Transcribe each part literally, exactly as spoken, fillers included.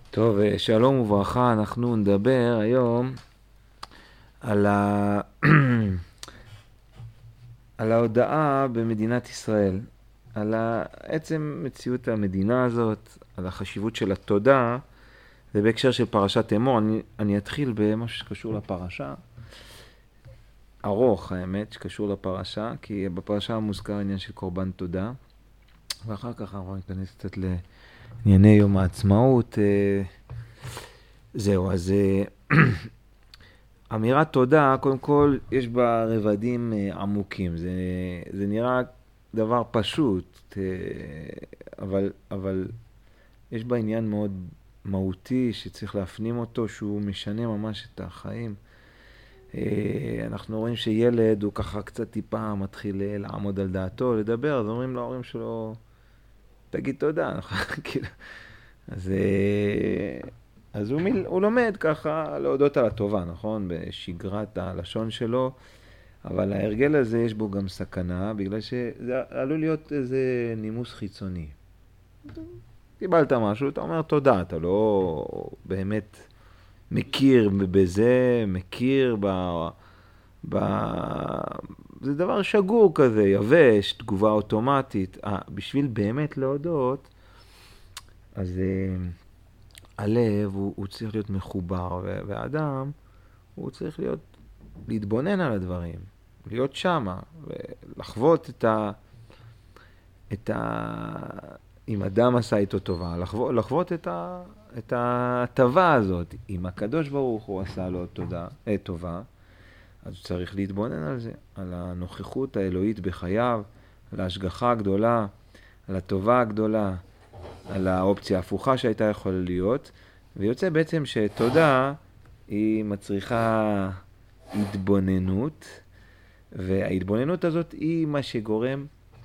טוב, שלום וברכה, אנחנו נדבר היום על, ה... על ההודעה במדינת ישראל, על עצם מציאות המדינה הזאת, על החשיבות של התודה, ובהקשר של פרשת אמור, אני, אני אתחיל במשהו שקשור לפרשה, ארוך האמת, שקשור לפרשה, כי בפרשה מוזכר עניין של קורבן תודה, ואחר כך אנחנו ניכנס קצת לענייני יום העצמאות. זהו, אז אמירת תודה, קודם כל, יש בה רבדים עמוקים. זה, זה נראה דבר פשוט, אבל, אבל יש בה עניין מאוד מהותי שצריך להפנים אותו, שהוא משנה ממש את החיים. אנחנו רואים שילד הוא ככה קצת טיפה מתחיל לעמוד על דעתו, לדבר, אז אומרים להורים שלו, תגיד תודה. אז... אז הוא, מיל, הוא לומד ככה להודות על הטובה, נכון? בשגרת הלשון שלו, אבל ההרגל הזה יש בו גם סכנה, בגלל שזה עלול להיות איזה נימוס חיצוני. קיבלת משהו, אתה אומר תודה, אתה לא באמת מכיר בזה, מכיר ב... ב... זה דבר שגור כזה, יבש, תגובה אוטומטית. 아, בשביל באמת להודות, אז... הלב הוא, הוא צריך להיות מחובר, והאדם הוא צריך להיות, להתבונן על הדברים, להיות שמה, ולחוות את ה... את ה... אם אדם עשה איתו טובה, לחוות, לחוות את ה... את הטובה הזאת. אם הקדוש ברוך הוא עשה לו תודה, אה, טובה, אז הוא צריך להתבונן על זה, על הנוכחות האלוהית בחייו, על ההשגחה הגדולה, על הטובה הגדולה, על האופציה ההפוכה שהייתה יכולה להיות, ויוצא בעצם שתודה היא מצריכה התבוננות, וההתבוננות הזאת היא מה שגורם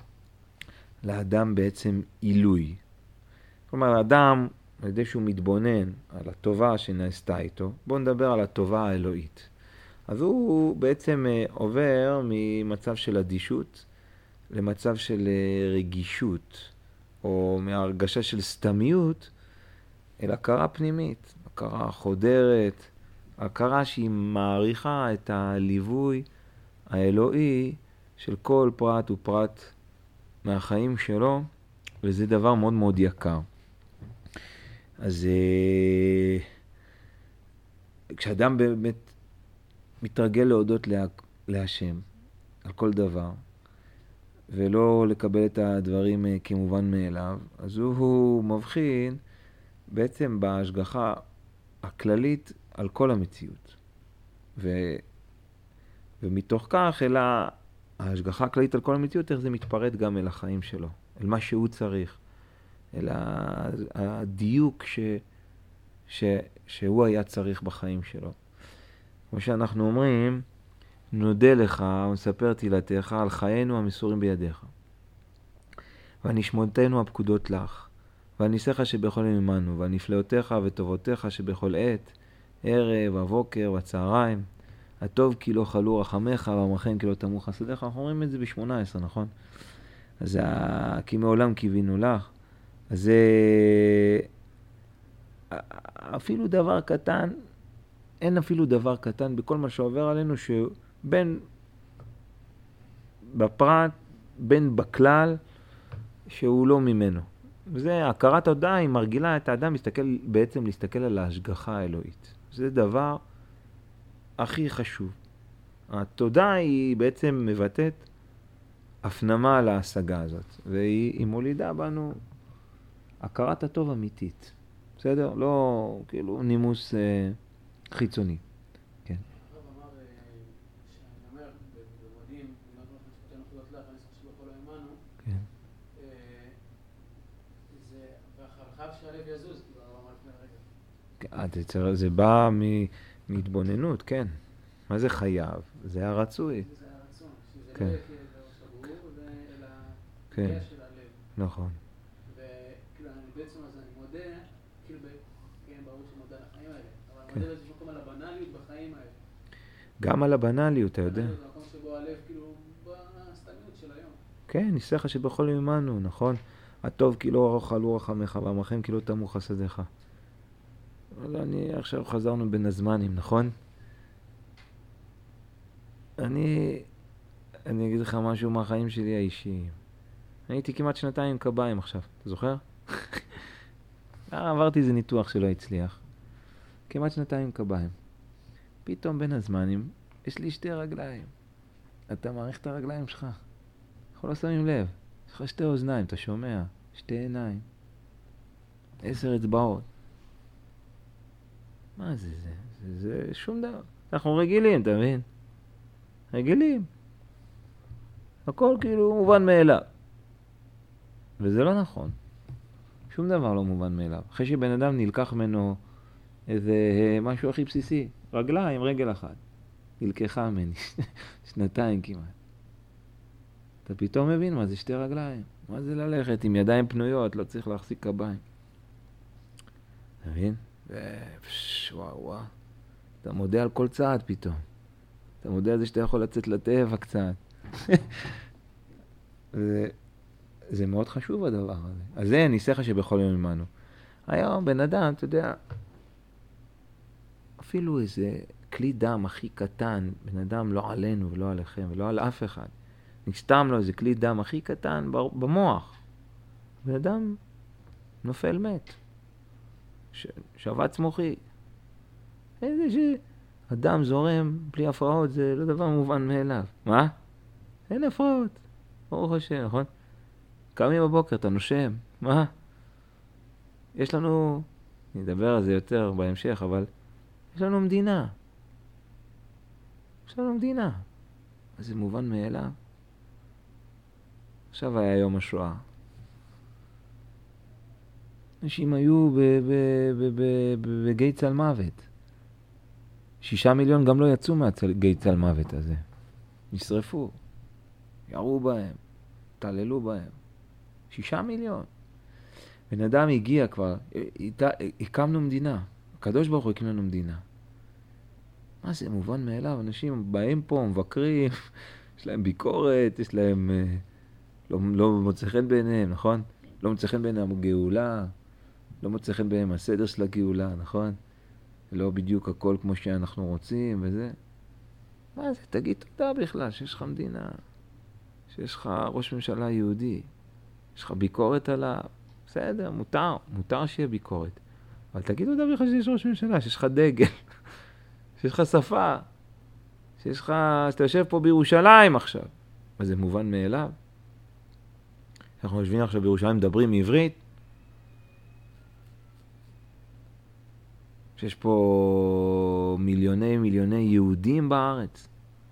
לאדם בעצם עילוי. כלומר, האדם, על ידי שהוא מתבונן על הטובה שנעשתה איתו, בואו נדבר על הטובה האלוהית. אז הוא בעצם עובר ממצב של אדישות למצב של רגישות, או מהרגשה של סתמיות, אל הכרה פנימית, הכרה חודרת, הכרה שהיא מעריכה את הליווי האלוהי של כל פרט ופרט מהחיים שלו, וזה דבר מאוד מאוד יקר. אז כשאדם באמת מתרגל להודות לה, להשם על כל דבר, ולא לקבל את הדברים כמובן מאליו, אז הוא, הוא מבחין בעצם בהשגחה הכללית על כל המציאות. ו, ומתוך כך, אלא ההשגחה הכללית על כל המציאות, איך זה מתפרט גם אל החיים שלו, אל מה שהוא צריך, אל הדיוק ש, ש, שהוא היה צריך בחיים שלו. כמו שאנחנו אומרים, נודה לך ונספר תהילתך על חיינו המסורים בידיך. והנשמותינו הפקודות לך, והניסיך שבכל יום עמנו, והנפלאותיך וטובותיך שבכל עת, ערב, הבוקר והצהריים, הטוב כי לא חלו רחמך, והמרחם כי לא תמו חסדיך. אנחנו אומרים את זה ב-שמונה עשרה, נכון? אז זה כי מעולם קיווינו לך. אז זה אפילו דבר קטן, אין אפילו דבר קטן בכל מה שעובר עלינו, שבין בפרט, בין בכלל, שהוא לא ממנו. וזה, הכרת תודה היא מרגילה את האדם להסתכל, בעצם להסתכל על ההשגחה האלוהית. זה דבר הכי חשוב. התודה היא בעצם מבטאת הפנמה להשגה הזאת, והיא מולידה בנו הכרת הטוב אמיתית. בסדר? לא כאילו נימוס אה, חיצוני. כן. הרב אמר, שאני אומר, במודים, מילות משפטי נוחדות לך, אני חושב שבכל לא האמנו, כן. זה, והחרחב שהלב יזוז, כאילו הרב אמר לפני רגע. זה בא מהתבוננות, כן. מה זה חייב? זה הרצוי. זה הרצון, שזה כן. לא יהיה כאילו שבור, אלא כן. תהיה של הלב. נכון. וכאילו אני בעצם אז אני מודה, כאילו כן, ברור שמודה על החיים האלה, אבל אני כן. מודה באיזשהו מקום על הבנאליות בחיים האלה. גם על הבנאליות, אתה יודע. בנאליות זה מקום שבו הלב כאילו בסתמיות של היום. כן, ניסיך שבכל יום עמנו, נכון? הטוב כי לא חלו רחמך, והמרחם כי לא תמו חסדיך. אבל אני עכשיו חזרנו בין הזמנים, נכון? אני, אני אגיד לך משהו מהחיים שלי האישיים. הייתי כמעט שנתיים עם קביים עכשיו, אתה זוכר? עברתי איזה ניתוח שלא הצליח. כמעט שנתיים עם קביים. פתאום בין הזמנים, יש לי שתי רגליים. אתה מעריך את הרגליים שלך. אנחנו לא שמים לב. יש לך שתי אוזניים, אתה שומע? שתי עיניים. עשר אצבעות. מה זה זה? זה, זה שום דבר. אנחנו רגילים, אתה מבין? רגילים. הכל כאילו מובן מאליו. וזה לא נכון. שום דבר לא מובן מאליו. אחרי שבן אדם נלקח ממנו איזה משהו הכי בסיסי. רגליים, רגל אחת. נלקחה ממני. שנתיים כמעט. אתה פתאום מבין מה זה שתי רגליים. מה זה ללכת עם ידיים פנויות, לא צריך להחזיק קביים. אתה מבין? וואו וואו. אתה מודה על כל צעד פתאום. אתה מודה על זה שאתה יכול לצאת לטבע קצת. זה, זה מאוד חשוב הדבר הזה. אז זה ניסחה שבכל יום עמנו. היום בן אדם, אתה יודע, אפילו איזה כלי דם הכי קטן, בן אדם לא עלינו ולא עליכם ולא על אף אחד. נסתם לו איזה כלי דם הכי קטן במוח. בן אדם נופל מת. ש... שבץ מוחי. איזה ש... אדם זורם בלי הפרעות, זה לא דבר מובן מאליו. מה? אין הפרעות. ברוך השם, נכון? קמים בבוקר, אתה נושם. מה? יש לנו, נדבר על זה יותר בהמשך, אבל יש לנו מדינה. יש לנו מדינה. אז זה מובן מאליו. עכשיו היה יום השואה. אנשים היו בגיא צל מוות. שישה מיליון גם לא יצאו מהגיא צל מוות הזה. נשרפו. ירו בהם. תעללו בהם. שישה מיליון. בן אדם הגיע כבר. הקמנו מדינה. הקדוש ברוך הוא הקים לנו מדינה. מה זה מובן מאליו? אנשים באים פה, מבקרים. יש להם ביקורת. יש להם... לא, לא מוצא חן בעיניהם, נכון? לא מוצא חן בעיניהם הגאולה. לא מוצא חן בעיניהם הסדר של הגאולה, נכון? לא בדיוק הכל כמו שאנחנו רוצים וזה. מה זה? תגיד תודה בכלל שיש לך מדינה. שיש לך ראש ממשלה יהודי. יש לך ביקורת עליו. בסדר, מותר. מותר שיהיה ביקורת. אבל תגיד תודה בכלל שיש ראש ממשלה. שיש לך דגל. שיש לך שפה. שיש לך... שאתה יושב פה בירושלים עכשיו. וזה מובן מאליו. אנחנו יושבים עכשיו בירושלים, מדברים מעברית. שיש פה מיליוני מיליוני יהודים בארץ.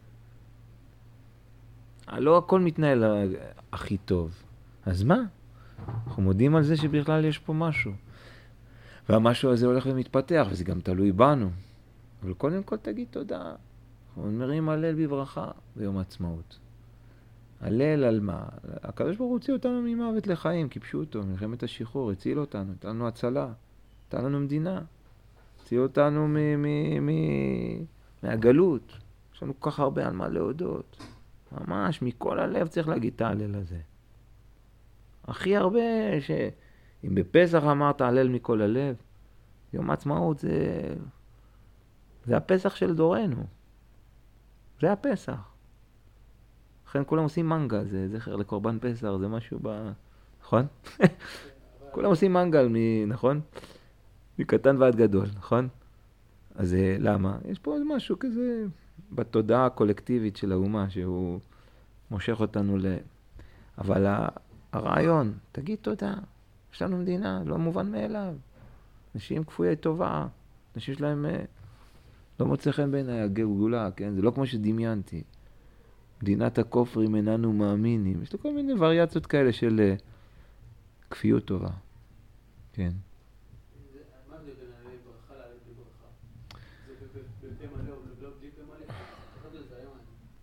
לא הכל מתנהל הכי טוב. אז מה? אנחנו מודים על זה שבכלל יש פה משהו. והמשהו הזה הולך ומתפתח, וזה גם תלוי בנו. אבל קודם כל תגיד תודה. אנחנו אומרים הלל בברכה ביום העצמאות. הלל על מה? הקדוש ברוך הוא הוציא אותנו ממוות לחיים, כיבשו אותו, מלחמת השחרור, הציל אותנו, נתן לנו הצלה, נתן לנו מדינה. הציל אותנו מ- מ- מ- מהגלות. יש לנו כל כך הרבה על מה להודות. ממש, מכל הלב צריך להגיד את ההלל הזה. הכי הרבה, שאם בפסח אמרת הלל מכל הלב, יום העצמאות זה, זה הפסח של דורנו. זה הפסח. לכן כולם עושים מנגל, זה זכר לקורבן פסח, זה משהו ב... נכון? כולם עושים מנגל, מ... נכון? מקטן ועד גדול, נכון? אז למה? יש פה משהו כזה בתודעה הקולקטיבית של האומה, שהוא מושך אותנו ל... אבל הרעיון, תגיד תודה, יש לנו מדינה, לא מובן מאליו. אנשים כפויי טובה, אנשים שלהם לא מוצא חן בעיניי הגאולה, כן? זה לא כמו שדמיינתי. מדינת הכופרים איננו מאמינים. יש לו כל מיני וריאציות כאלה של כפיות טובה. כן. מה זה בין הלל ברכה להלל בברכה? זה בפה מלא או לא בלי פה מלא? תחת לזה היום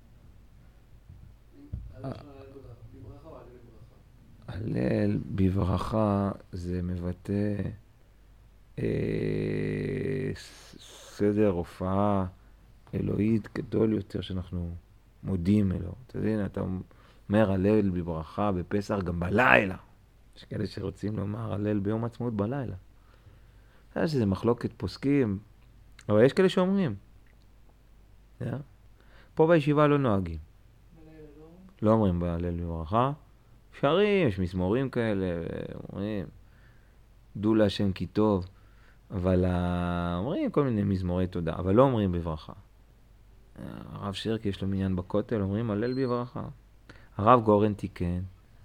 אני. בברכה או הלל בברכה? הלל בברכה זה מבטא אה, סדר הופעה אלוהית גדול יותר שאנחנו מודים אלו. אתה יודע, אתה אומר הלל בברכה בפסח גם בלילה. יש כאלה שרוצים לומר הלל ביום עצמאות בלילה. זה שזה מחלוקת פוסקים, אבל יש כאלה שאומרים. Yeah. פה בישיבה לא נוהגים. לא אומרים בהלל בברכה. שרים, יש מזמורים כאלה, אומרים, דו להשם כי טוב, אבל אומרים כל מיני מזמורי תודה, אבל לא אומרים בברכה. הרב שרקי יש לו מניין בכותל, אומרים הלל בברכה. הרב גורן תיקן,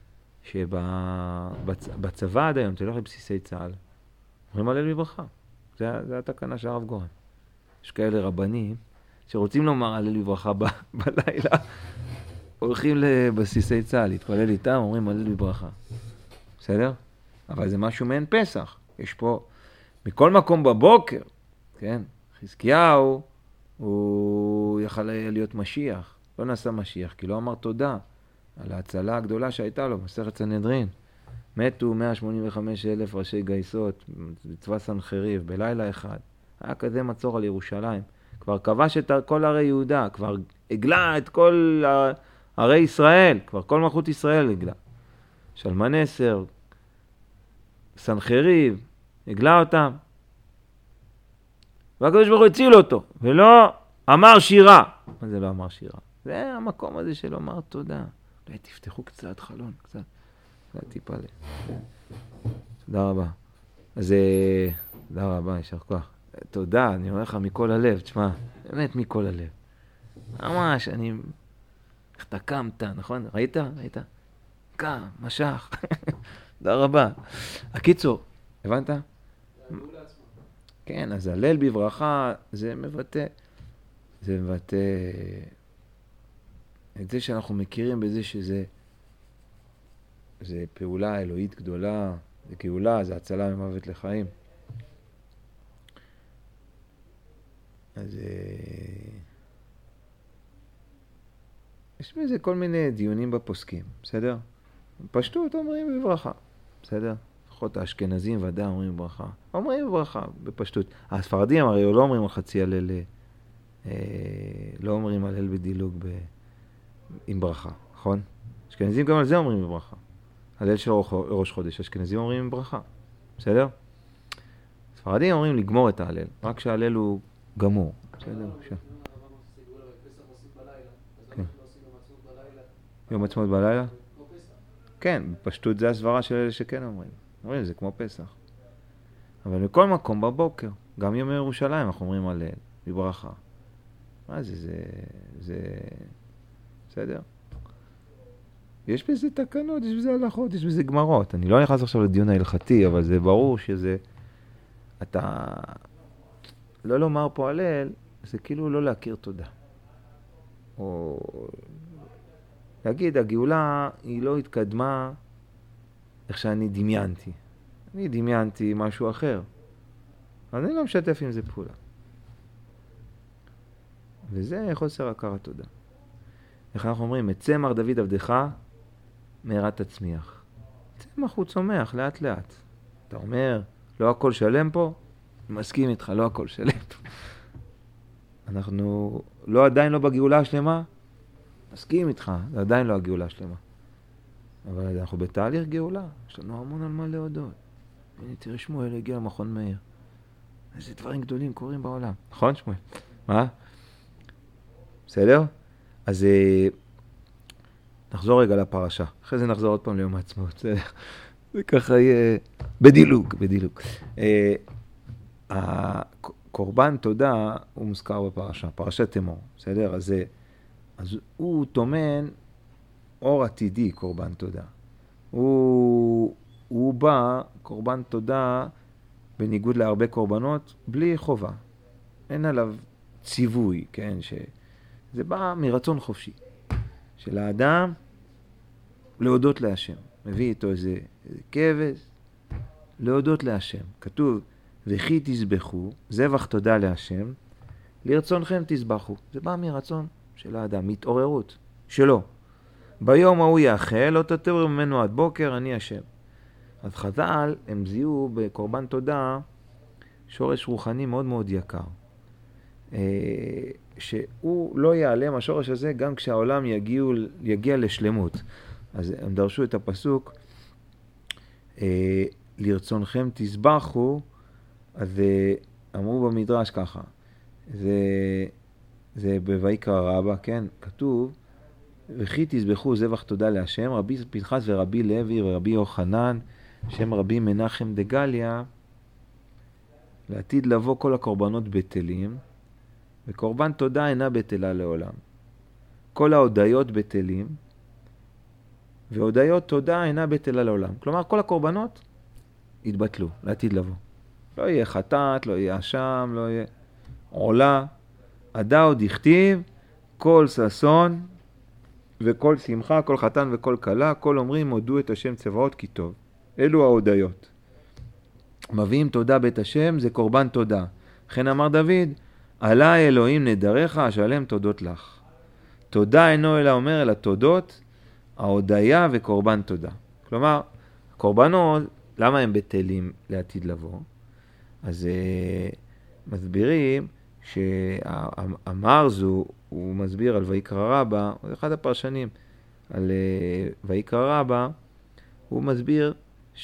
שבצבא עד היום, תלך לבסיסי צה"ל, אומרים הלל בברכה. זה, זה התקנה של הרב גורן. יש כאלה רבנים שרוצים לומר הלל בברכה ב, בלילה, הולכים לבסיסי צה"ל, להתפלל איתם, אומרים הלל בברכה. בסדר? אבל זה משהו מעין פסח. יש פה, מכל מקום בבוקר, כן? חזקיהו, הוא יכל להיות משיח. לא נעשה משיח, כי לא אמר תודה על ההצלה הגדולה שהייתה לו, מסכת סנהדרין. מתו מאה שמונים וחמישה אלף ראשי גייסות, בצבא סנחריב, בלילה אחד. היה כזה מצור על ירושלים. כבר כבש את כל ערי יהודה, כבר הגלה את כל ערי ישראל, כבר כל מלכות ישראל הגלה. שלמנסר, סנחריב, הגלה אותם. והקדוש ברוך הוא הציל אותו, ולא אמר שירה. מה זה לא אמר שירה? זה המקום הזה של לומר תודה. אולי תפתחו קצת חלון, קצת. קצת טיפה ל... תודה רבה. אז תודה רבה, ישר כוח. תודה, אני אומר לך מכל הלב, תשמע, באמת מכל הלב. ממש, אני... איך אתה קמת, נכון? ראית? ראית? קם, משך. תודה רבה. הקיצור, הבנת? כן, אז הלל בברכה, זה מבטא, זה מבטא את זה שאנחנו מכירים בזה שזה זה פעולה אלוהית גדולה, זה גאולה, זה הצלה ממוות לחיים. אז יש בזה כל מיני דיונים בפוסקים, בסדר? פשטות אומרים בברכה, בסדר? לפחות האשכנזים ודאי אומרים בברכה. אומרים בברכה, בפשטות. הספרדים הרי לא אומרים על חצי הלל, אה, לא אומרים הלל בדילוג ב, עם ברכה, נכון? אשכנזים גם על זה אומרים בברכה. הלל של ראש חודש, אשכנזים אומרים בברכה, בסדר? ספרדים אומרים לגמור את ההלל, רק שההלל הוא גמור, בסדר? יום עצמאות בלילה? כן, בפשטות זה הסברה של אלה שכן אומרים. אומרים, זה כמו פסח. אבל בכל מקום בבוקר, גם יום ירושלים, אנחנו אומרים הלל, בברכה. מה זה, זה, זה, בסדר? יש בזה תקנות, יש בזה הלכות, יש בזה גמרות. אני לא נכנס עכשיו לדיון ההלכתי, אבל זה ברור שזה, אתה, לא לומר פה הלל, זה כאילו לא להכיר תודה. או להגיד, הגאולה היא לא התקדמה איך שאני דמיינתי. אני דמיינתי משהו אחר. אז אני לא משתף עם זה פעולה. וזה חוסר הכרת תודה. איך אנחנו אומרים? את צמח דוד עבדך מהרה תצמיח. צמח הוא צומח לאט לאט. אתה אומר, לא הכל שלם פה? מסכים איתך, לא הכל שלם. אנחנו לא עדיין לא בגאולה השלמה? מסכים איתך, זה עדיין לא הגאולה השלמה. אבל אנחנו בתהליך גאולה, יש לנו המון על מה להודות. הנה, תראה שמואל הגיע למכון מאיר. איזה דברים גדולים קורים בעולם. נכון שמואל? מה? בסדר? אז נחזור רגע לפרשה. אחרי זה נחזור עוד פעם ליום העצמאות. זה, זה ככה יהיה בדילוג, בדילוג. הקורבן תודה הוא מוזכר בפרשה, פרשת תמור. בסדר? אז, אז הוא תומן אור עתידי, קורבן תודה. הוא, הוא בא, קורבן תודה, בניגוד להרבה קורבנות, בלי חובה. אין עליו ציווי, כן? שזה בא מרצון חופשי. של האדם להודות להשם. מביא איתו איזה, איזה כבש, להודות להשם. כתוב, וכי תזבחו, זבח תודה להשם, לרצונכם תזבחו. זה בא מרצון של האדם, מתעוררות שלו. ביום ההוא יאכל, לא תתעורר ממנו עד בוקר, אני השם. אז חז"ל, הם זיהו בקורבן תודה שורש רוחני מאוד מאוד יקר. שהוא לא ייעלם, השורש הזה, גם כשהעולם יגיע, יגיע לשלמות. אז הם דרשו את הפסוק, לרצונכם תזבחו, אז אמרו במדרש ככה, זה, זה בויקרא רבא, כן, כתוב, וכי תזבחו זבח תודה להשם, רבי פנחס ורבי לוי ורבי יוחנן, שם רבי מנחם דגליה, לעתיד לבוא כל הקורבנות בטלים, וקורבן תודה אינה בטלה לעולם. כל ההודיות בטלים, והודיות תודה אינה בטלה לעולם. כלומר, כל הקורבנות יתבטלו, לעתיד לבוא. לא יהיה חטאת, לא יהיה אשם, לא יהיה עולה. עדה עוד יכתיב, כל ששון וכל שמחה, כל חתן וכל כלה, כל אומרים הודו את השם צבאות כי טוב. אלו ההודיות. מביאים תודה בית השם, זה קורבן תודה. לכן אמר דוד, עלי אלוהים נדריך, אשלם תודות לך. תודה אינו אלא אומר אלא תודות, ההודיה וקורבן תודה. כלומר, קורבנות, למה הם בטלים לעתיד לבוא? אז uh, מסבירים שהמרזו, הוא מסביר על ויקרא רבא, זה אחד הפרשנים, על uh, ויקרא רבא, הוא מסביר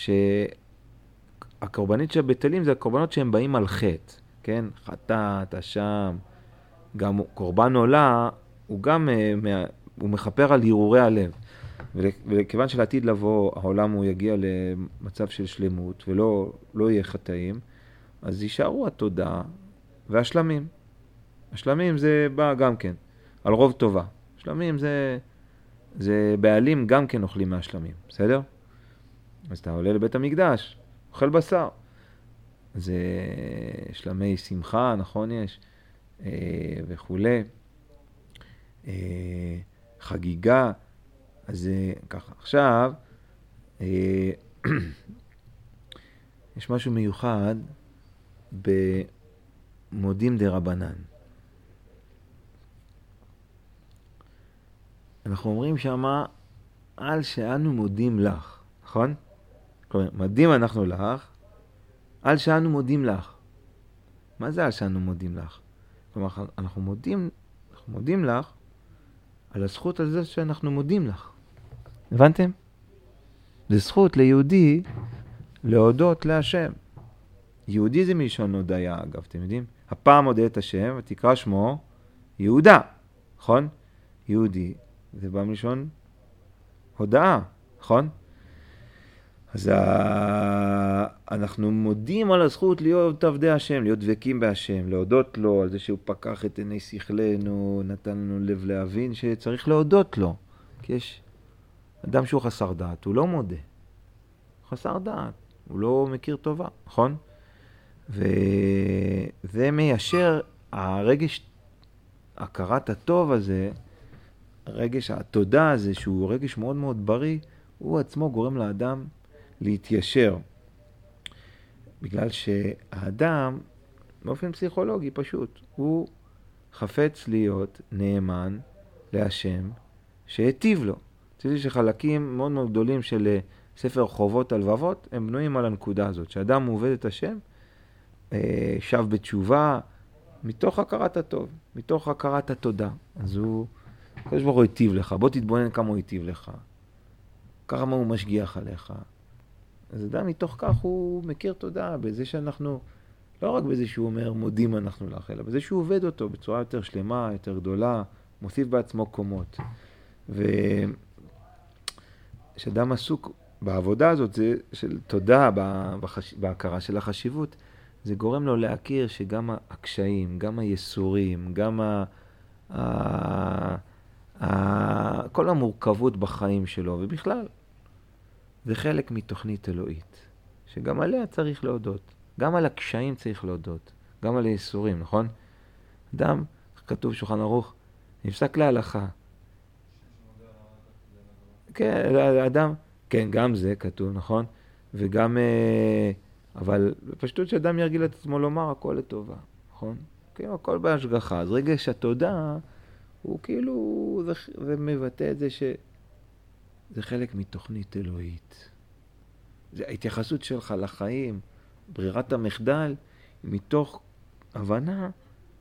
שהקורבנית שבטלים זה הקורבנות שהם באים על חטא, כן? חטאת, אשם, גם קורבן עולה, הוא גם uh, הוא מחפר על הרהורי הלב. וכיוון שלעתיד לבוא העולם הוא יגיע למצב של שלמות ולא לא יהיה חטאים, אז יישארו התודה והשלמים. השלמים זה בא גם כן על רוב טובה. השלמים זה זה בעלים גם כן אוכלים מהשלמים, בסדר? אז אתה עולה לבית המקדש, אוכל בשר. זה שלמי שמחה, נכון יש? אה, וכולי. אה, חגיגה. אז ככה, עכשיו, אה, יש משהו מיוחד במודים דרבנן. אנחנו אומרים שמה, על שאנו מודים לך, נכון? כלומר, מודים אנחנו לך, על שאנו מודים לך. מה זה על שאנו מודים לך? כלומר, אנחנו מודים, אנחנו מודים לך על הזכות על זה שאנחנו מודים לך. הבנתם? זה זכות ליהודי להודות להשם. יהודי זה מלשון הודיה, אגב, אתם יודעים? הפעם הודה את השם, ותקרא שמו יהודה, נכון? יהודי, זה בא מלשון הודאה, נכון? אז ה... אנחנו מודים על הזכות להיות עבדי השם, להיות דבקים בהשם, להודות לו על זה שהוא פקח את עיני שכלנו, נתן לנו לב להבין שצריך להודות לו. כי יש אדם שהוא חסר דעת, הוא לא מודה. חסר דעת, הוא לא מכיר טובה, נכון? וזה מיישר הרגש, הכרת הטוב הזה, הרגש התודה הזה, שהוא רגש מאוד מאוד בריא, הוא עצמו גורם לאדם להתיישר. בגלל שהאדם, באופן פסיכולוגי פשוט, הוא חפץ להיות נאמן להשם שהטיב לו. תראי שחלקים מאוד מאוד גדולים של ספר חובות הלבבות, הם בנויים על הנקודה הזאת, שאדם עובד את השם, שב בתשובה, מתוך הכרת הטוב, מתוך הכרת התודה. אז הוא, הקדוש ברוך הוא היטיב לך, בוא תתבונן כמה הוא היטיב לך, כמה הוא משגיח עליך. אז אדם מתוך כך הוא מכיר תודה, בזה שאנחנו, לא רק בזה שהוא אומר מודים אנחנו לך, אלא בזה שהוא עובד אותו בצורה יותר שלמה, יותר גדולה, מוסיף בעצמו קומות. ושאדם עסוק בעבודה הזאת, זה של תודה, בחש... בהכרה של החשיבות, זה גורם לו להכיר שגם הקשיים, גם הייסורים, גם ה... ה... ה... כל המורכבות בחיים שלו, ובכלל, זה חלק מתוכנית אלוהית, שגם עליה צריך להודות. גם על הקשיים צריך להודות, גם על הייסורים, נכון? אדם, כתוב שולחן ערוך, נפסק להלכה. כן, אדם, כן, גם זה כתוב, נכון? וגם, אבל בפשטות שאדם ירגיל את עצמו לומר, הכל לטובה, נכון? כן, הכל בהשגחה. אז רגש התודה, הוא כאילו, זה, זה מבטא את זה ש... זה חלק מתוכנית אלוהית. זה ההתייחסות שלך לחיים, ברירת המחדל, מתוך הבנה,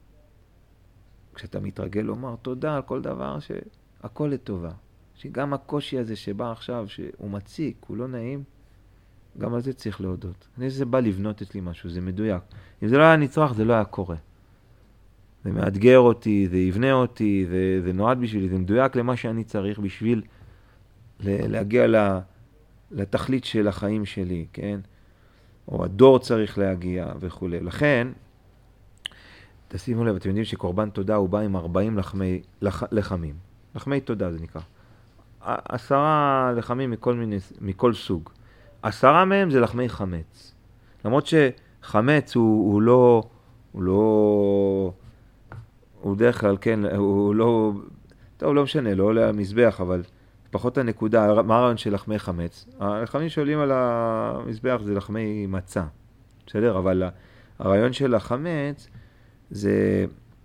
כשאתה מתרגל לומר תודה על כל דבר, שהכל לטובה. שגם הקושי הזה שבא עכשיו, שהוא מציק, הוא לא נעים, גם על זה צריך להודות. אני זה בא לבנות אצלי משהו, זה מדויק. אם זה לא היה נצרך, זה לא היה קורה. זה מאתגר אותי, זה יבנה אותי, זה, זה נועד בשבילי, זה מדויק למה שאני צריך בשביל להגיע לתכלית של החיים שלי, כן? או הדור צריך להגיע וכו'. לכן, תשימו לב, אתם יודעים שקורבן תודה הוא בא עם ארבעים לחמי, לח, לחמים. לחמי תודה זה נקרא. עשרה לחמים מכל, מיני, מכל סוג. עשרה מהם זה לחמי חמץ. למרות שחמץ הוא, הוא לא, הוא לא, הוא דרך כלל, כן, הוא לא, טוב, לא משנה, לא עולה המזבח, אבל פחות הנקודה, מה הרעיון של לחמי חמץ? הלחמים שעולים על המזבח זה לחמי מצה, בסדר? אבל הרעיון של החמץ זה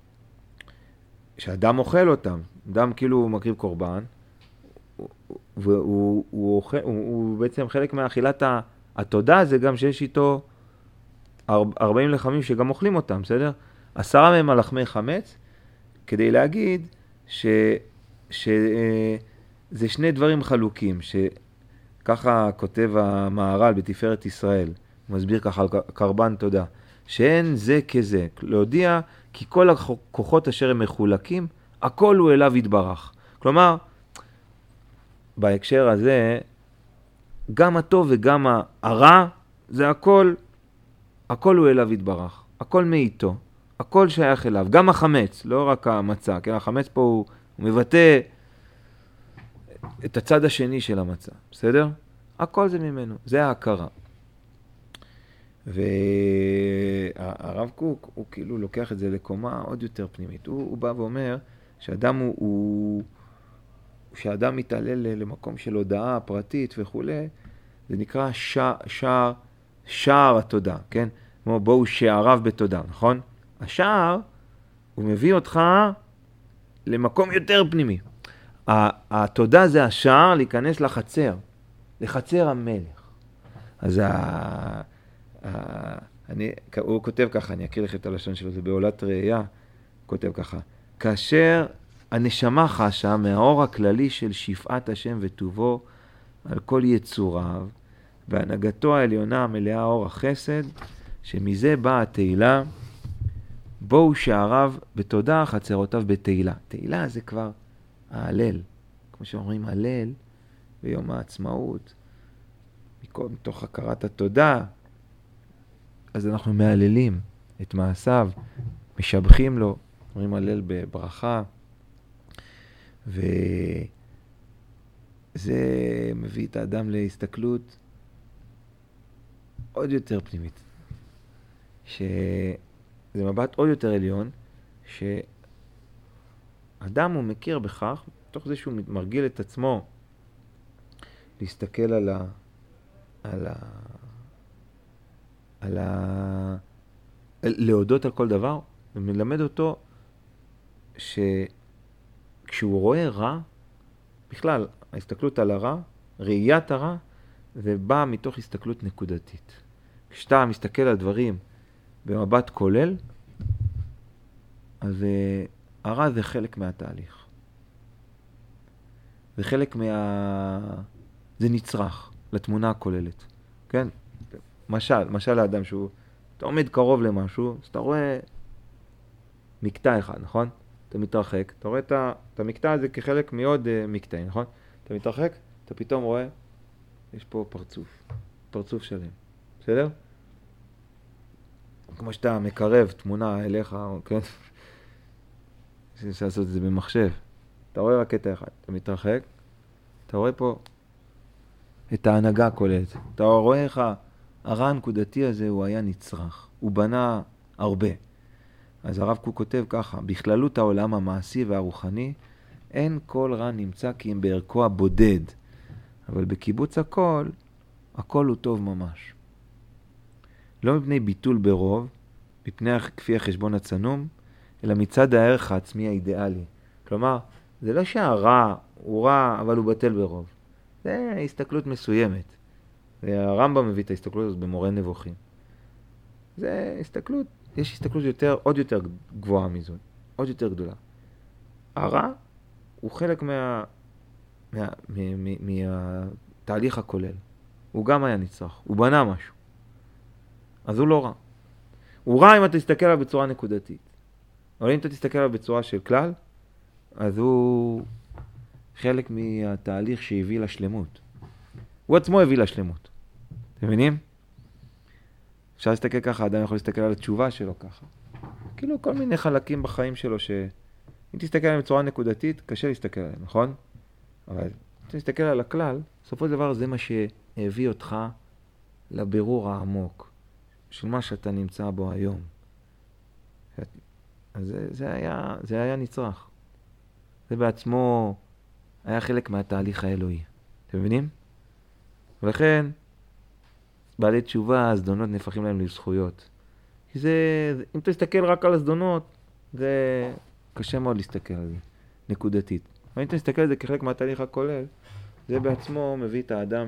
שאדם אוכל אותם. אדם כאילו מקריב קורבן, והוא הוא, הוא, הוא, הוא בעצם חלק מהאכילת התודה, זה גם שיש איתו ארבעים לחמים שגם אוכלים אותם, בסדר? עשרה מהם על לחמי חמץ, כדי להגיד ש... ש זה שני דברים חלוקים, שככה כותב המהר"ל בתפארת ישראל, הוא מסביר ככה על קורבן תודה, שאין זה כזה, להודיע כי כל הכוחות אשר הם מחולקים, הכל הוא אליו יתברך. כלומר, בהקשר הזה, גם הטוב וגם הרע, זה הכל, הכל הוא אליו יתברך, הכל מאיתו, הכל שייך אליו, גם החמץ, לא רק המצה, כן? החמץ פה הוא, הוא מבטא את הצד השני של המצה, בסדר? הכל זה ממנו, זה ההכרה. והרב קוק, הוא כאילו לוקח את זה לקומה עוד יותר פנימית. הוא, הוא בא ואומר שאדם הוא, הוא שאדם מתעלל למקום של הודעה פרטית וכו', זה נקרא שער, שער, שער התודה, כן? כמו בואו שעריו בתודה, נכון? השער, הוא מביא אותך למקום יותר פנימי. התודה זה השער להיכנס לחצר, לחצר המלך. אז ה... ה... אני, הוא כותב ככה, אני אקריא לך את הלשון שלו, זה בעולת ראייה, הוא כותב ככה, כאשר הנשמה חשה מהאור הכללי של שפעת השם וטובו על כל יצוריו, והנהגתו העליונה מלאה אור החסד, שמזה באה התהילה, בואו שעריו בתודה, חצרותיו בתהילה. תהילה זה כבר ההלל, כמו שאומרים הלל ביום העצמאות, מתוך הכרת התודה, אז אנחנו מהללים את מעשיו, משבחים לו, אומרים הלל בברכה, וזה מביא את האדם להסתכלות עוד יותר פנימית, שזה מבט עוד יותר עליון, שאדם הוא מכיר בכך, תוך זה שהוא מרגיל את עצמו להסתכל על ה... על ה... על ה... להודות על כל דבר, ומלמד אותו שכשהוא רואה רע, בכלל, ההסתכלות על הרע, ראיית הרע, זה בא מתוך הסתכלות נקודתית. כשאתה מסתכל על דברים במבט כולל, אז uh, הרע זה חלק מהתהליך. זה חלק מה... זה נצרך לתמונה הכוללת. כן? משל, משל האדם שהוא, אתה עומד קרוב למשהו, אז אתה רואה מקטע אחד, נכון? אתה מתרחק, אתה רואה את, ה, את המקטע הזה כחלק מעוד uh, מקטעים, נכון? אתה מתרחק, אתה פתאום רואה, יש פה פרצוף, פרצוף שלם, בסדר? כמו שאתה מקרב תמונה אליך, כן? אפשר לעשות את זה במחשב. אתה רואה רק קטע אחד, אתה מתרחק, אתה רואה פה את ההנהגה הכוללת. אתה רואה איך הרע הנקודתי הזה הוא היה נצרך, הוא בנה הרבה. אז הרב קוק כותב ככה, בכללות העולם המעשי והרוחני, אין כל רע נמצא כי אם בערכו הבודד, אבל בקיבוץ הכל, הכל הוא טוב ממש. לא מפני ביטול ברוב, מפני כפי החשבון הצנום, אלא מצד הערך העצמי האידיאלי. כלומר, זה לא שהרע הוא רע, אבל הוא בטל ברוב. זה הסתכלות מסוימת. הרמב"ם מביא את ההסתכלות הזאת במורה נבוכים. זה הסתכלות, יש הסתכלות יותר, עוד יותר גבוהה מזאת, עוד יותר גדולה. הרע הוא חלק מה, מה, מה, מה, מהתהליך הכולל. הוא גם היה נצרך, הוא בנה משהו. אז הוא לא רע. הוא רע אם אתה תסתכל עליו בצורה נקודתית. אבל אם אתה תסתכל עליו בצורה של כלל, אז הוא חלק מהתהליך שהביא לשלמות. הוא עצמו הביא לשלמות. אתם מבינים? אפשר להסתכל ככה, אדם יכול להסתכל על התשובה שלו ככה. כאילו כל מיני חלקים בחיים שלו ש... אם תסתכל עליהם בצורה נקודתית, קשה להסתכל עליהם, נכון? אבל אם תסתכל על הכלל, בסופו של דבר זה מה שהביא אותך לבירור העמוק של מה שאתה נמצא בו היום. אז זה, זה היה, זה היה נצרך. זה בעצמו היה חלק מהתהליך האלוהי. אתם מבינים? ולכן, בעלי תשובה, הזדונות נהפכים להם לזכויות. כי זה, אם תסתכל רק על הזדונות, זה קשה מאוד להסתכל על זה, נקודתית. אבל אם תסתכל על זה כחלק מהתהליך הכולל, זה בעצמו מביא את האדם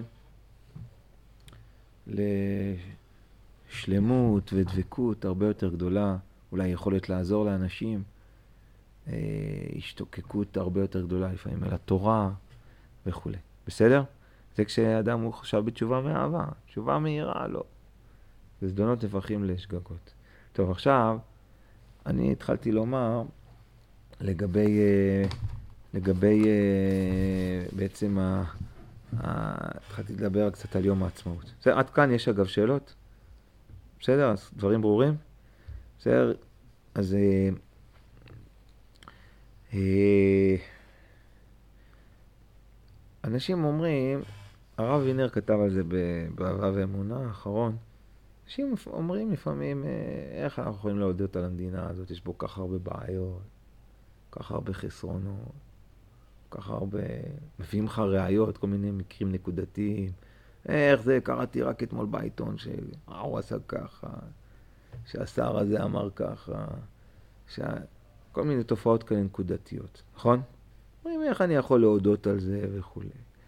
לשלמות ודבקות הרבה יותר גדולה, אולי יכולת לעזור לאנשים, השתוקקות הרבה יותר גדולה לפעמים אל התורה וכו'. בסדר? זה כשאדם הוא חשב בתשובה מאהבה, תשובה מהירה, לא. וזדונות נהפכים לשגגות. טוב, עכשיו, אני התחלתי לומר לגבי, לגבי בעצם, ה, ה, התחלתי לדבר קצת על יום העצמאות. בסדר, עד כאן יש אגב שאלות? בסדר? אז דברים ברורים? בסדר? אז אה, אה, אנשים אומרים, הרב וינר כתב על זה באהבה ואמונה האחרון, אנשים אומרים לפעמים, איך אנחנו יכולים להודות על המדינה הזאת, יש בו ככה הרבה בעיות, ככה הרבה חסרונות, ככה הרבה, מביאים לך ראיות, כל מיני מקרים נקודתיים, איך זה, קראתי רק אתמול בעיתון שהוא עשה ככה, שהשר הזה אמר ככה, שה... כל מיני תופעות כאלה נקודתיות, נכון? אומרים, איך אני יכול להודות על זה וכו'.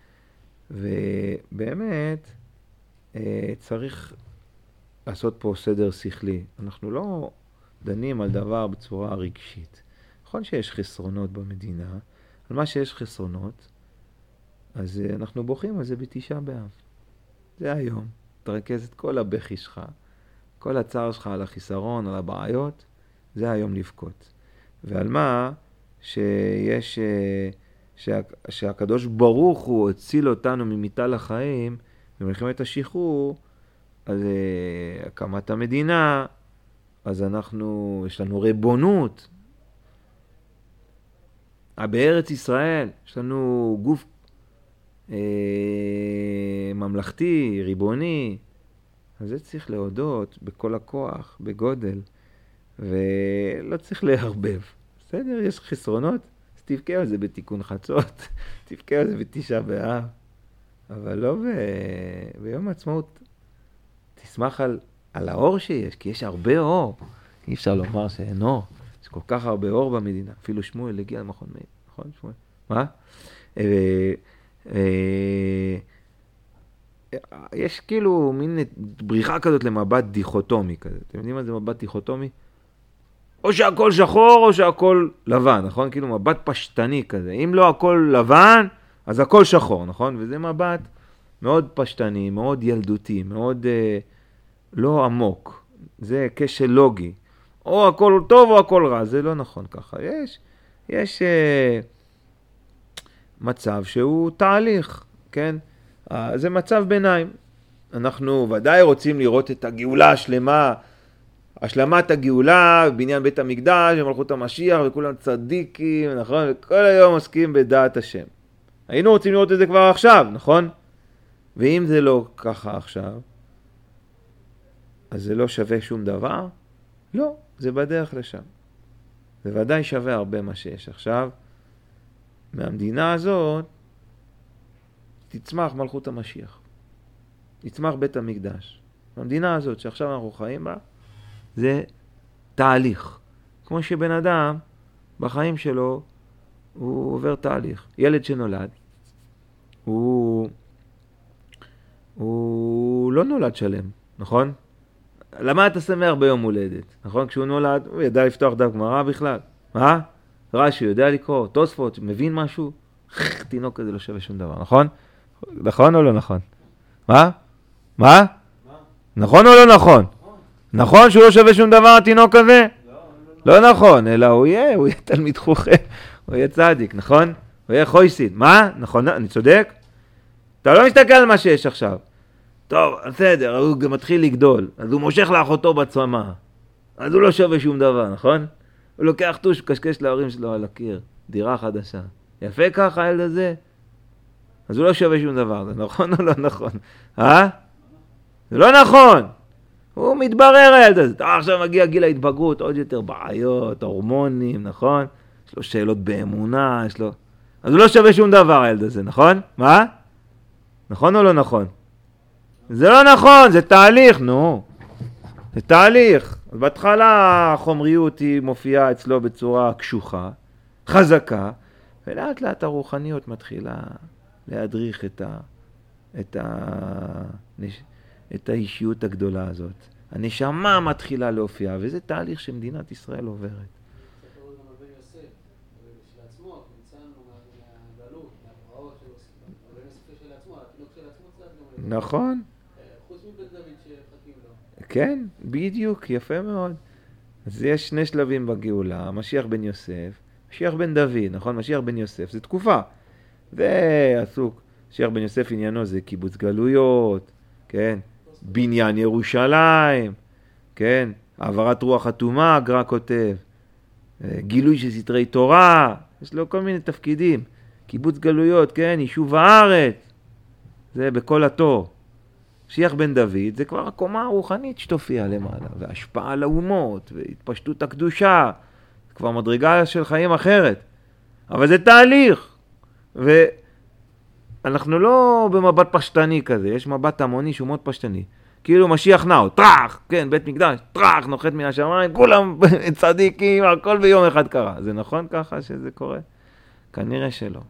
ובאמת, צריך לעשות פה סדר שכלי. אנחנו לא דנים על דבר בצורה רגשית. נכון שיש חסרונות במדינה, על מה שיש חסרונות, אז אנחנו בוכים על זה בתשעה באב. זה היום. תרכז את כל הבכי שלך, כל הצער שלך על החיסרון, על הבעיות, זה היום לבכות. ועל מה שיש, שה, שהקדוש ברוך הוא הציל אותנו ממיתה לחיים, במלחמת השחרור, אז הקמת המדינה, אז אנחנו, יש לנו ריבונות. בארץ ישראל, יש לנו גוף אה, ממלכתי, ריבוני, אז זה צריך להודות בכל הכוח, בגודל, ולא צריך להרבב. בסדר, יש חסרונות, אז תבכה על זה בתיקון חצות, תבכה על זה בתשעה באב, אבל לא ב... ביום העצמאות. תשמח על, על האור שיש, כי יש הרבה אור. אי אפשר לומר שאין אור. יש כל כך הרבה אור במדינה. אפילו שמואל הגיע למכון מאיר. נכון, שמואל? מה? אה, אה, יש כאילו מין בריחה כזאת למבט דיכוטומי כזה. אתם יודעים מה זה מבט דיכוטומי? או שהכל שחור או שהכל לבן, נכון? כאילו מבט פשטני כזה. אם לא הכל לבן, אז הכל שחור, נכון? וזה מבט מאוד פשטני, מאוד ילדותי, מאוד אה, לא עמוק. זה כשל לוגי. או הכל טוב או הכל רע, זה לא נכון ככה. יש, יש אה, מצב שהוא תהליך, כן? אה, זה מצב ביניים. אנחנו ודאי רוצים לראות את הגאולה השלמה, השלמת הגאולה, בניין בית המקדש, ומלכות המשיח, וכולם צדיקים, נכון? וכל היום עוסקים בדעת השם. היינו רוצים לראות את זה כבר עכשיו, נכון? ואם זה לא ככה עכשיו, אז זה לא שווה שום דבר? לא, זה בדרך לשם. זה ודאי שווה הרבה מה שיש עכשיו. מהמדינה הזאת תצמח מלכות המשיח. תצמח בית המקדש. המדינה הזאת שעכשיו אנחנו חיים בה, זה תהליך. כמו שבן אדם בחיים שלו הוא עובר תהליך. ילד שנולד, הוא, הוא לא נולד שלם, נכון? למה אתה שמח ביום הולדת? נכון? כשהוא נולד, הוא ידע לפתוח דף גמרא בכלל. מה? רש"י יודע לקרוא, תוספות, מבין משהו? תינוק כזה לא שווה שום דבר, נכון? נכון או לא נכון? מה? מה? נכון או לא נכון? נכון שהוא לא שווה שום דבר התינוק הזה? לא נכון, אלא הוא יהיה, הוא יהיה תלמיד חוכם, הוא יהיה צדיק, נכון? הוא יהיה חויסיד. מה? נכון, אני צודק? אתה לא מסתכל על מה שיש עכשיו. טוב, בסדר, הוא גם מתחיל לגדול, אז הוא מושך לאחותו בצמא, אז הוא לא שווה שום דבר, נכון? הוא לוקח טוש, קשקש להורים שלו על הקיר, דירה חדשה. יפה ככה הילד הזה? אז הוא לא שווה שום דבר, זה נכון או לא נכון? אה? זה לא נכון! הוא מתברר הילד הזה. עכשיו מגיע גיל ההתבגרות, עוד יותר בעיות, הורמונים, נכון? יש לו שאלות באמונה, יש לו... אז הוא לא שווה שום דבר הילד הזה, נכון? מה? נכון או לא נכון? זה לא נכון, זה תהליך, נו. זה תהליך. אז בהתחלה החומריות היא מופיעה אצלו בצורה קשוחה, חזקה, ולאט לאט הרוחניות מתחילה להדריך את ה... את ה... את האישיות הגדולה הזאת. הנשמה מתחילה להופיע, וזה תהליך שמדינת ישראל עוברת. זה קורה גם על בן יוסף, של עצמו, ניצלנו מהגלות, מהפרעות של יוסף. בן יוסף של עצמו, התינוק של עצמו צריך גם... נכון. חוץ מבן דוד שחכים לו. כן, בדיוק, יפה מאוד. אז יש שני שלבים בגאולה, משיח בן יוסף, משיח בן דוד, נכון? משיח בן יוסף, זה תקופה. זה עסוק. משיח בן יוסף עניינו זה קיבוץ גלויות, כן? בניין ירושלים, כן? העברת רוח אטומה, הגר"א כותב. גילוי של סתרי תורה, יש לו כל מיני תפקידים. קיבוץ גלויות, כן? יישוב הארץ. זה בכל התור. משיח בן דוד זה כבר הקומה הרוחנית שתופיע למעלה, והשפעה על האומות, והתפשטות הקדושה. זה כבר מדרגה של חיים אחרת. אבל זה תהליך. ואנחנו לא במבט פשטני כזה, יש מבט המוני שהוא מאוד פשטני. כאילו משיח נאו, טרח, כן, בית מקדש, טרח, נוחת מן השמיים, כולם צדיקים, הכל ביום אחד קרה. זה נכון ככה שזה קורה? כנראה שלא.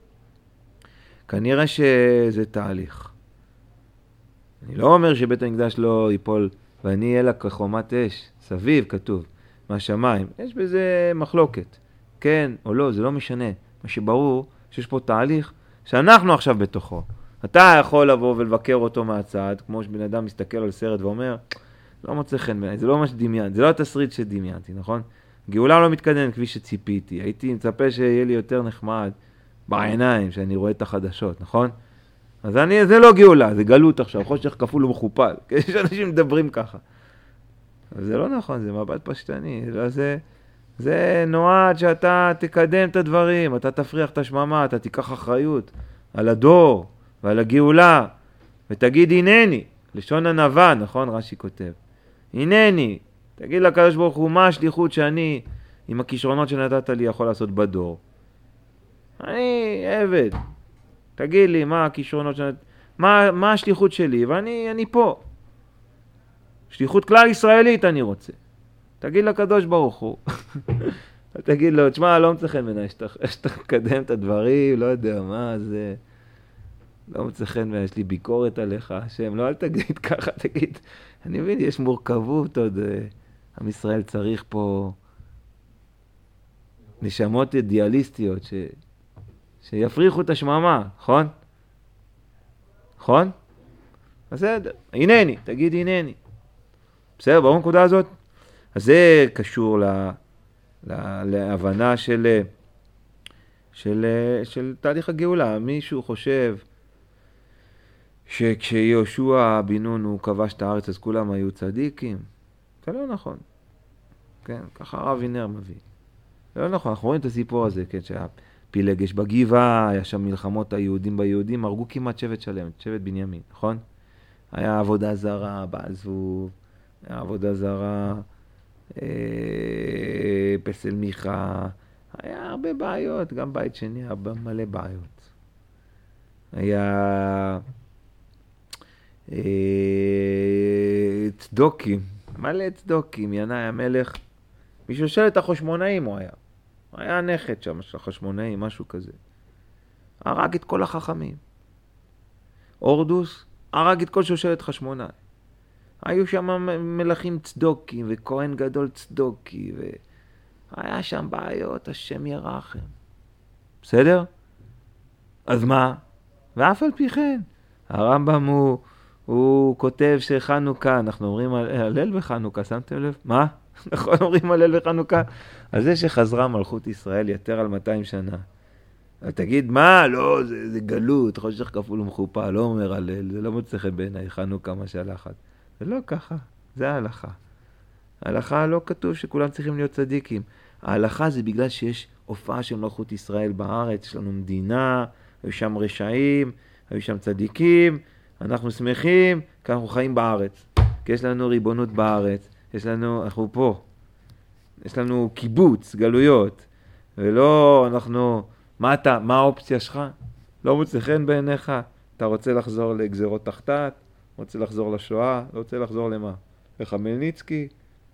כנראה שזה תהליך. אני לא אומר שבית המקדש לא ייפול, ואני אהיה לה כחומת אש, סביב כתוב, מהשמיים. יש בזה מחלוקת, כן או לא, זה לא משנה. מה שברור, שיש פה תהליך שאנחנו עכשיו בתוכו. אתה יכול לבוא ולבקר אותו מהצד, כמו שבן אדם מסתכל על סרט ואומר, לא מוצא חן בעיניי, זה לא מה שדמיינתי, זה לא התסריט שדמיינתי, נכון? גאולה לא מתקדמת כפי שציפיתי, הייתי מצפה שיהיה לי יותר נחמד בעיניים, שאני רואה את החדשות, נכון? אז אני, זה לא גאולה, זה גלות עכשיו, חושך כפול ומכופל, יש אנשים מדברים ככה. אבל זה לא נכון, זה מבט פשטני, לא זה, זה נועד שאתה תקדם את הדברים, אתה תפריח את השממה, אתה תיקח אחריות על הדור ועל הגאולה, ותגיד הנני, לשון ענווה, נכון? רש"י כותב. הנני, תגיד לקדוש ברוך הוא, מה השליחות שאני, עם הכישרונות שנתת לי, יכול לעשות בדור? אני עבד. תגיד לי, מה הכישרונות שנתת, מה, מה השליחות שלי? ואני אני פה. שליחות כלל ישראלית אני רוצה. תגיד לקדוש ברוך הוא. תגיד לו, תשמע, לא מצא חן בעיניי, שאתה מקדם את הדברים, לא יודע מה זה... לא מצא חן בעיניי, יש לי ביקורת עליך, השם, לא, אל תגיד ככה, תגיד, אני מבין, יש מורכבות עוד, עם ישראל צריך פה נשמות אידיאליסטיות, ש... שיפריחו את השממה, נכון? נכון? בסדר, הנני, תגיד הנני. בסדר, ברור נקודה הזאת? אז זה קשור ל... לה... להבנה של... של... של תהליך הגאולה. מישהו חושב שכשיהושע בן נון הוא כבש את הארץ אז כולם היו צדיקים. זה לא נכון. כן, ככה הרב וינר מביא. זה לא נכון, אנחנו רואים את הסיפור הזה, כן, שהיה פילגש בגבעה, היה שם מלחמות היהודים ביהודים, הרגו כמעט שבט שלם, שבט בנימין, נכון? היה עבודה זרה, בעל זבוב, היה עבודה זרה, אה, פסל מיכה, היה הרבה בעיות, גם בית שני היה מלא בעיות. היה אה, צדוקים, מלא צדוקים, ינאי המלך, משושלת החשמונאים הוא היה. היה נכד שם של החשמונאים, משהו כזה. הרג את כל החכמים. אורדוס הרג את כל שושלת חשמונאי. היו שם מלכים צדוקים וכהן גדול צדוקי, והיה שם בעיות, השם ירחם. בסדר? אז מה? ואף על פי כן, הרמב"ם הוא, הוא כותב שחנוכה, אנחנו אומרים הלל בחנוכה, שמתם לב? מה? נכון, אומרים הלל בחנוכה? על זה שחזרה מלכות ישראל יותר על מאתיים שנה. אז תגיד, מה? לא, זה, זה גלות, חושך כפול ומכופל, לא אומר הלל, זה לא מוצא חן בעיניי, חנוכה מה שהלכת. זה לא ככה, זה ההלכה. ההלכה לא כתוב שכולם צריכים להיות צדיקים. ההלכה זה בגלל שיש הופעה של מלכות ישראל בארץ, יש לנו מדינה, היו שם רשעים, היו שם צדיקים, אנחנו שמחים, כי אנחנו חיים בארץ. כי יש לנו ריבונות בארץ, יש לנו, אנחנו פה. יש לנו קיבוץ, גלויות, ולא אנחנו, מה אתה, מה האופציה שלך? לא מוצא חן בעיניך? אתה רוצה לחזור לגזרות תחתת? רוצה לחזור לשואה? לא רוצה לחזור למה? לחמלניצקי?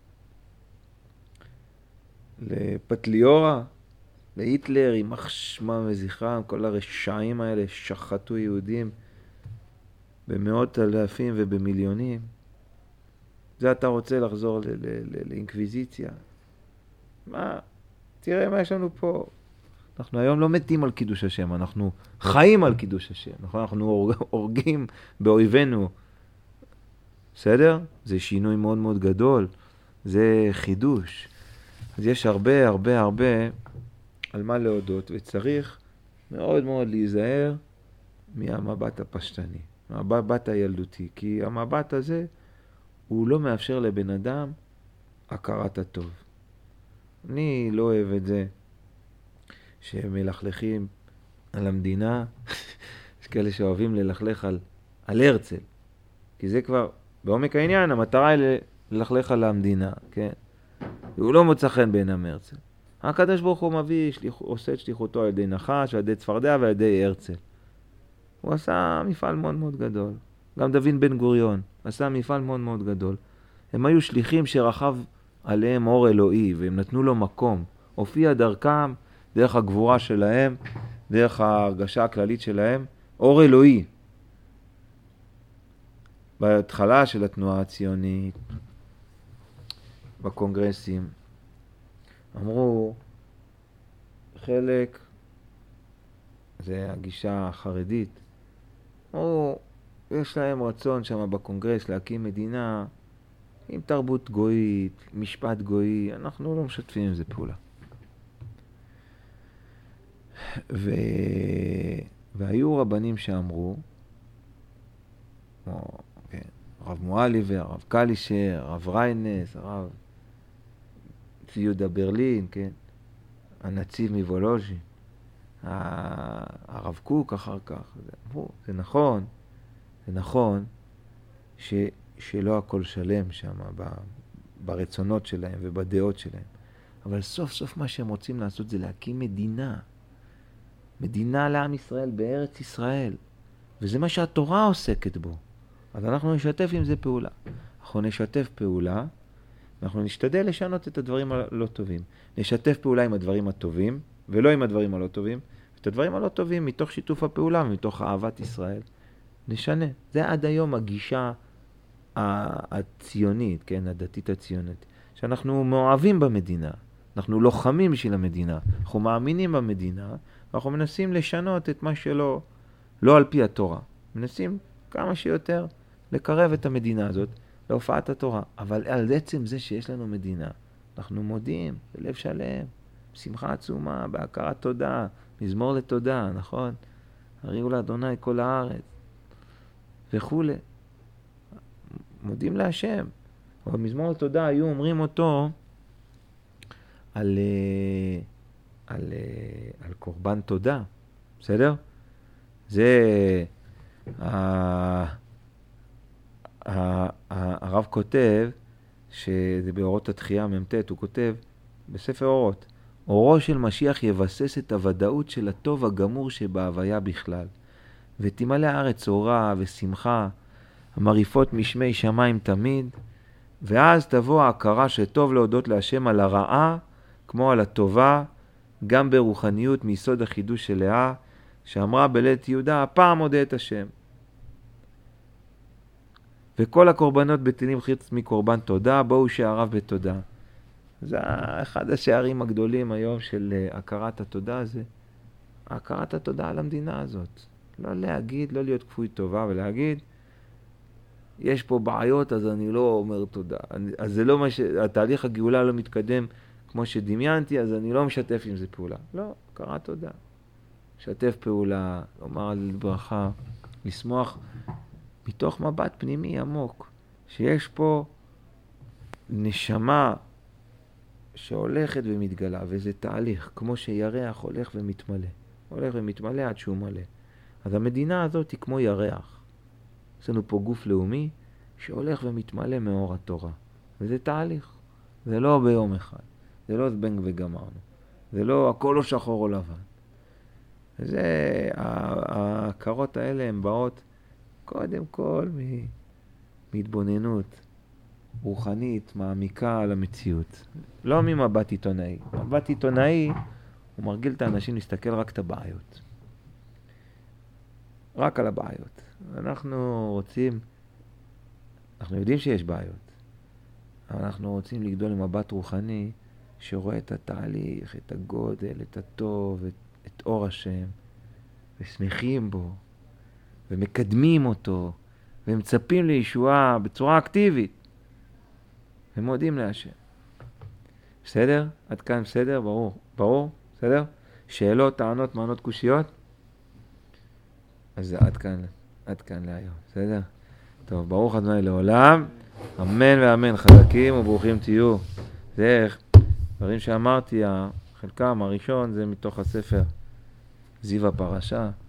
לפטליורה? להיטלר, עם מחשמם וזכרם, כל הרשעים האלה שחטו יהודים במאות אלפים ובמיליונים. זה אתה רוצה לחזור ל- ל- ל- לאינקוויזיציה? מה? תראה מה יש לנו פה. אנחנו היום לא מתים על קידוש השם, אנחנו חיים על קידוש השם. נכון? אנחנו הורגים באויבינו. בסדר? זה שינוי מאוד מאוד גדול. זה חידוש. אז יש הרבה הרבה הרבה על מה להודות, וצריך מאוד מאוד להיזהר מהמבט הפשטני, מהמבט הילדותי, כי המבט הזה הוא לא מאפשר לבן אדם הכרת הטוב. אני לא אוהב את זה שמלכלכים על המדינה, יש כאלה שאוהבים ללכלך על, על הרצל, כי זה כבר בעומק העניין, המטרה היא ללכלך על המדינה, כן? הוא לא מוצא חן בעינם הרצל. הקדוש ברוך הוא מביא, שליח, עושה את שליחותו על ידי נחש, על ידי צפרדע ועל ידי הרצל. הוא עשה מפעל מאוד מאוד גדול. גם דוד בן גוריון עשה מפעל מאוד מאוד גדול. הם היו שליחים שרחב עליהם אור אלוהי, והם נתנו לו מקום. הופיע דרכם, דרך הגבורה שלהם, דרך ההרגשה הכללית שלהם, אור אלוהי. בהתחלה של התנועה הציונית, בקונגרסים, אמרו, חלק, זה הגישה החרדית, אמרו, יש להם רצון שם בקונגרס להקים מדינה עם תרבות גויית, משפט גוי, אנחנו לא משתפים עם זה פעולה. ו... והיו רבנים שאמרו, כמו, כן, הרב מואליבר, הרב קלישר, הרב ריינס, הרב ציודה ברלין, כן, הנציב מוולוז'ין, הרב קוק אחר כך, זה, אמרו, זה נכון, זה נכון ש, שלא הכל שלם שם ב, ברצונות שלהם ובדעות שלהם, אבל סוף סוף מה שהם רוצים לעשות זה להקים מדינה, מדינה לעם ישראל בארץ ישראל, וזה מה שהתורה עוסקת בו. אז אנחנו נשתף עם זה פעולה. אנחנו נשתף פעולה, אנחנו נשתדל לשנות את הדברים הלא טובים. נשתף פעולה עם הדברים הטובים, ולא עם הדברים הלא טובים. את הדברים הלא טובים מתוך שיתוף הפעולה, מתוך אהבת ישראל. נשנה. זה עד היום הגישה הציונית, כן, הדתית הציונית. שאנחנו מאוהבים במדינה. אנחנו לוחמים בשביל המדינה. אנחנו מאמינים במדינה, ואנחנו מנסים לשנות את מה שלא, לא על פי התורה. מנסים כמה שיותר לקרב את המדינה הזאת להופעת התורה. אבל על עצם זה שיש לנו מדינה, אנחנו מודים בלב שלם, בשמחה עצומה, בהכרת תודה, מזמור לתודה, נכון? הריעו לאדוני כל הארץ וכו'. מודים להשם. אבל מזמור לתודה היו אומרים אותו על, על, על קורבן תודה. בסדר? זה הרב כותב, שזה באורות התחייה ממתת, הוא כותב בספר אורות, אורו של משיח יבסס את הוודאות של הטוב הגמור שבהוויה בכלל, ותמלא הארץ אורה ושמחה, המריפות משמי שמיים תמיד, ואז תבוא ההכרה שטוב להודות להשם על הרעה כמו על הטובה, גם ברוחניות מיסוד החידוש של לאה, שאמרה בלית יהודה, הפעם מודה את השם. וכל הקורבנות בטלים חוץ מקורבן תודה, בואו שעריו בתודה. זה אחד השערים הגדולים היום של הכרת התודה הזה. הכרת התודה על המדינה הזאת. לא להגיד, לא להיות כפוי טובה, ולהגיד, יש פה בעיות, אז אני לא אומר תודה. אני, אז זה לא מה ש... התהליך הגאולה לא מתקדם כמו שדמיינתי, אז אני לא משתף עם זה פעולה. לא, קרא תודה. לשתף פעולה, לומר על ברכה, לשמוח מתוך מבט פנימי עמוק, שיש פה נשמה שהולכת ומתגלה, וזה תהליך, כמו שירח הולך ומתמלא. הולך ומתמלא עד שהוא מלא. אז המדינה הזאת היא כמו ירח. יש לנו פה גוף לאומי שהולך ומתמלא מאור התורה. וזה תהליך. זה לא ביום אחד. זה לא זבנג וגמרנו. זה לא, הכל לא שחור או לבן. וזה, ההכרות האלה הן באות קודם כל מהתבוננות רוחנית, מעמיקה על המציאות. לא ממבט עיתונאי. מבט עיתונאי הוא מרגיל את האנשים להסתכל רק את הבעיות. רק על הבעיות. אנחנו רוצים, אנחנו יודעים שיש בעיות, אבל אנחנו רוצים לגדול עם מבט רוחני שרואה את התהליך, את הגודל, את הטוב, את, את אור השם, ושמחים בו, ומקדמים אותו, ומצפים לישועה בצורה אקטיבית, ומודים להשם. בסדר? עד כאן בסדר? ברור. ברור? בסדר? שאלות, טענות, מענות, קושיות? אז זה עד כאן, עד כאן להיום. בסדר? טוב, ברוך אדוני לעולם. אמן ואמן. חזקים וברוכים תהיו. זה דברים שאמרתי, חלקם הראשון זה מתוך הספר זיו הפרשה.